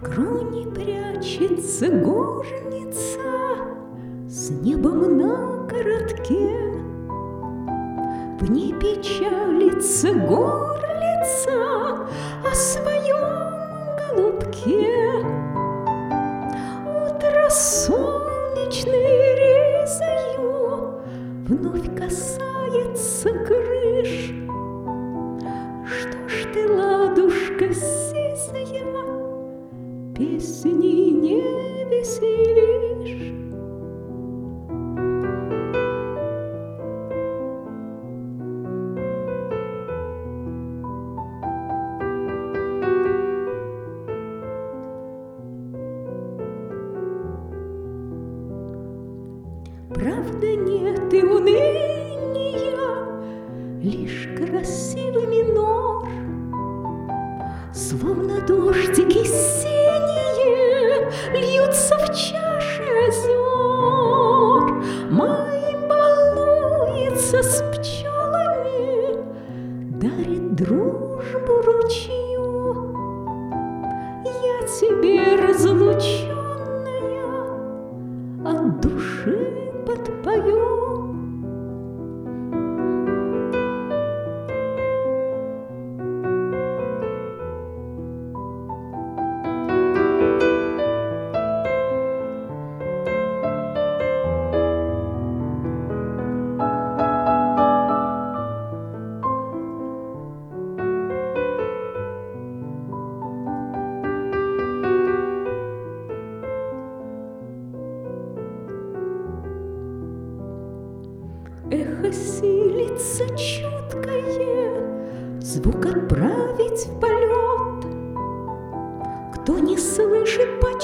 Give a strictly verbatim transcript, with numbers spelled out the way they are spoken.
кроне прячется горница с небом на коротке. В ней печалится горлица о своем голубке. Утро солнечной резою вновь касается крыш. Что ж ты, ладушка сизая, песни не веселишь? Правда, нет и уныния, лишь красивый минор. Словно дождики синие льются в чаше озер. Май балуется с пчелами, дарит дружбу ручью. Я тебе, разлученная, от души подпою. Эхо силится чуткое звук отправить в полет. Кто не слышит по